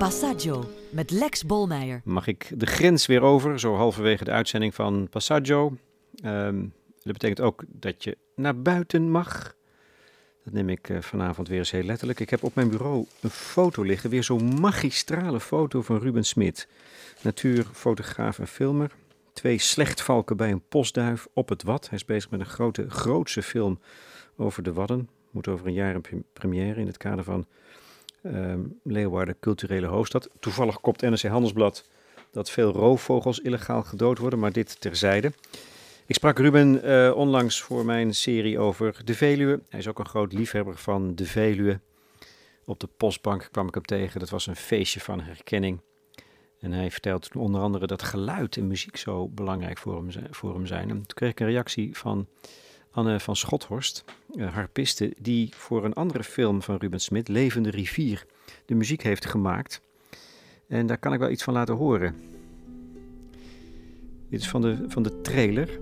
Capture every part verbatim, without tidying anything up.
Passaggio met Lex Bolmeijer. Mag ik de grens weer over, zo halverwege de uitzending van Passaggio. Um, dat betekent ook dat je naar buiten mag. Dat neem ik uh, vanavond weer eens heel letterlijk. Ik heb op mijn bureau een foto liggen, weer zo'n magistrale foto van Ruben Smit. Natuurfotograaf en filmer. Twee slechtvalken bij een postduif op het Wad. Hij is bezig met een grote, grootse film over de Wadden. Moet over een jaar in première in het kader van uh, Leeuwarden culturele hoofdstad. Toevallig kopt N R C Handelsblad dat veel roofvogels illegaal gedood worden, maar dit terzijde. Ik sprak Ruben uh, onlangs voor mijn serie over de Veluwe. Hij is ook een groot liefhebber van de Veluwe. Op de postbank kwam ik hem tegen. Dat was een feestje van herkenning. En hij vertelt onder andere dat geluid en muziek zo belangrijk voor hem zijn. Voor hem zijn. En toen kreeg ik een reactie van Anne van Schothorst, uh, harpiste, die voor een andere film van Ruben Smit, Levende Rivier, de muziek heeft gemaakt. En daar kan ik wel iets van laten horen. Dit is van de, van de trailer.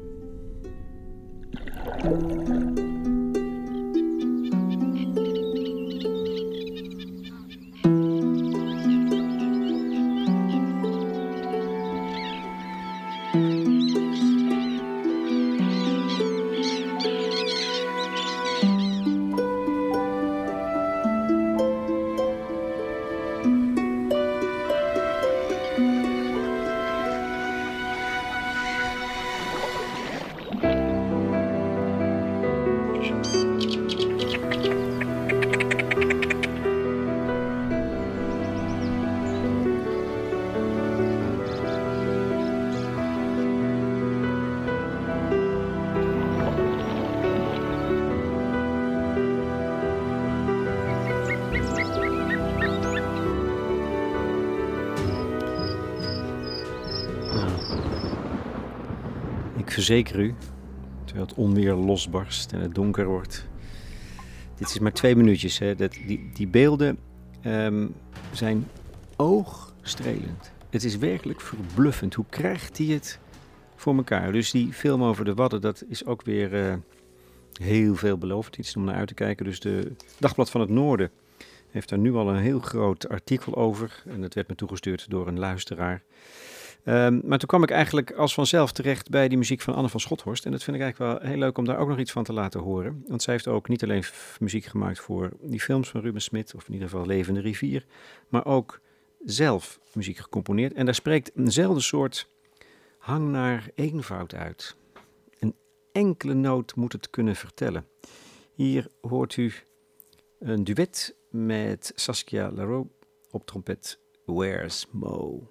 Ik verzeker u, terwijl het onweer losbarst en het donker wordt. Dit is maar twee minuutjes. Hè. Dat, die, die beelden um, zijn oogstrelend. Het is werkelijk verbluffend. Hoe krijgt hij het voor elkaar? Dus die film over de Wadden, dat is ook weer uh, heel veelbelovend. Iets om naar uit te kijken. Dus de Dagblad van het Noorden heeft daar nu al een heel groot artikel over. En dat werd me toegestuurd door een luisteraar. Um, maar toen kwam ik eigenlijk als vanzelf terecht bij die muziek van Anne van Schothorst. En dat vind ik eigenlijk wel heel leuk om daar ook nog iets van te laten horen. Want zij heeft ook niet alleen f- muziek gemaakt voor die films van Ruben Smit, of in ieder geval Levende Rivier, maar ook zelf muziek gecomponeerd. En daar spreekt eenzelfde soort hang naar eenvoud uit. Een enkele noot moet het kunnen vertellen. Hier hoort u een duet met Saskia Larreau op trompet. Where's Mo?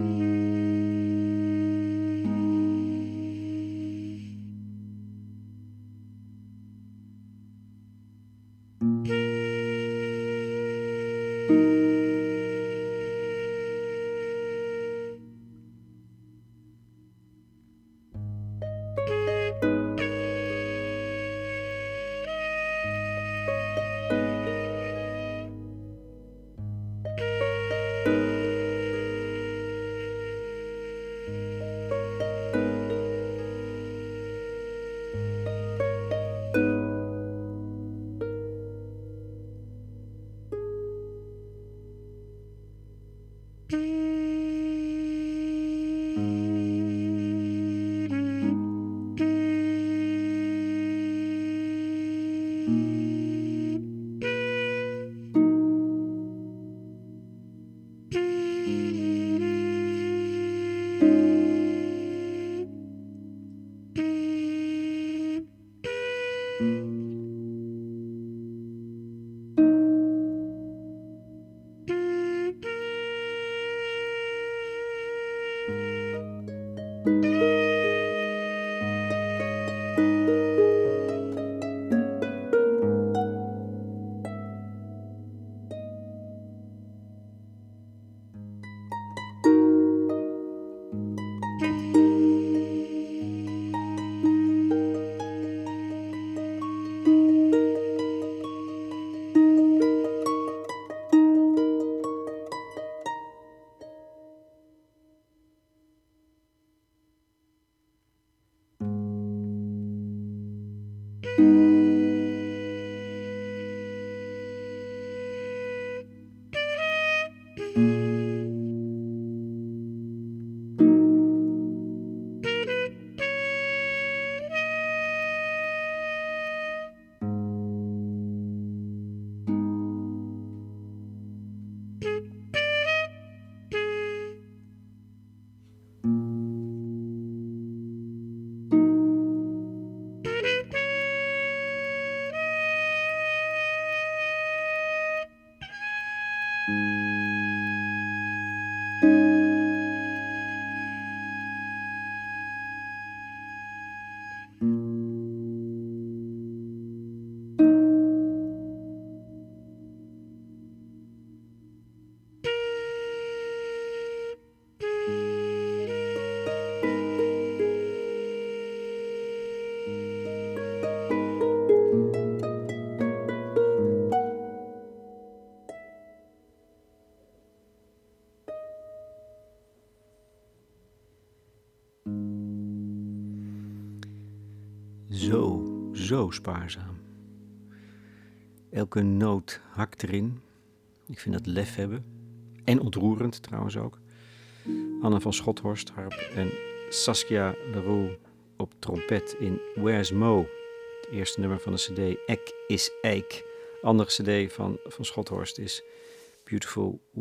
Zo, zo spaarzaam. Elke noot hakt erin. Ik vind dat lef hebben. En ontroerend trouwens ook. Anna van Schothorst, harp en Saskia Leroux op trompet in Where's Mo? Het eerste nummer van de cd Ek is Eik. Andere cd van, van Schothorst is Beautiful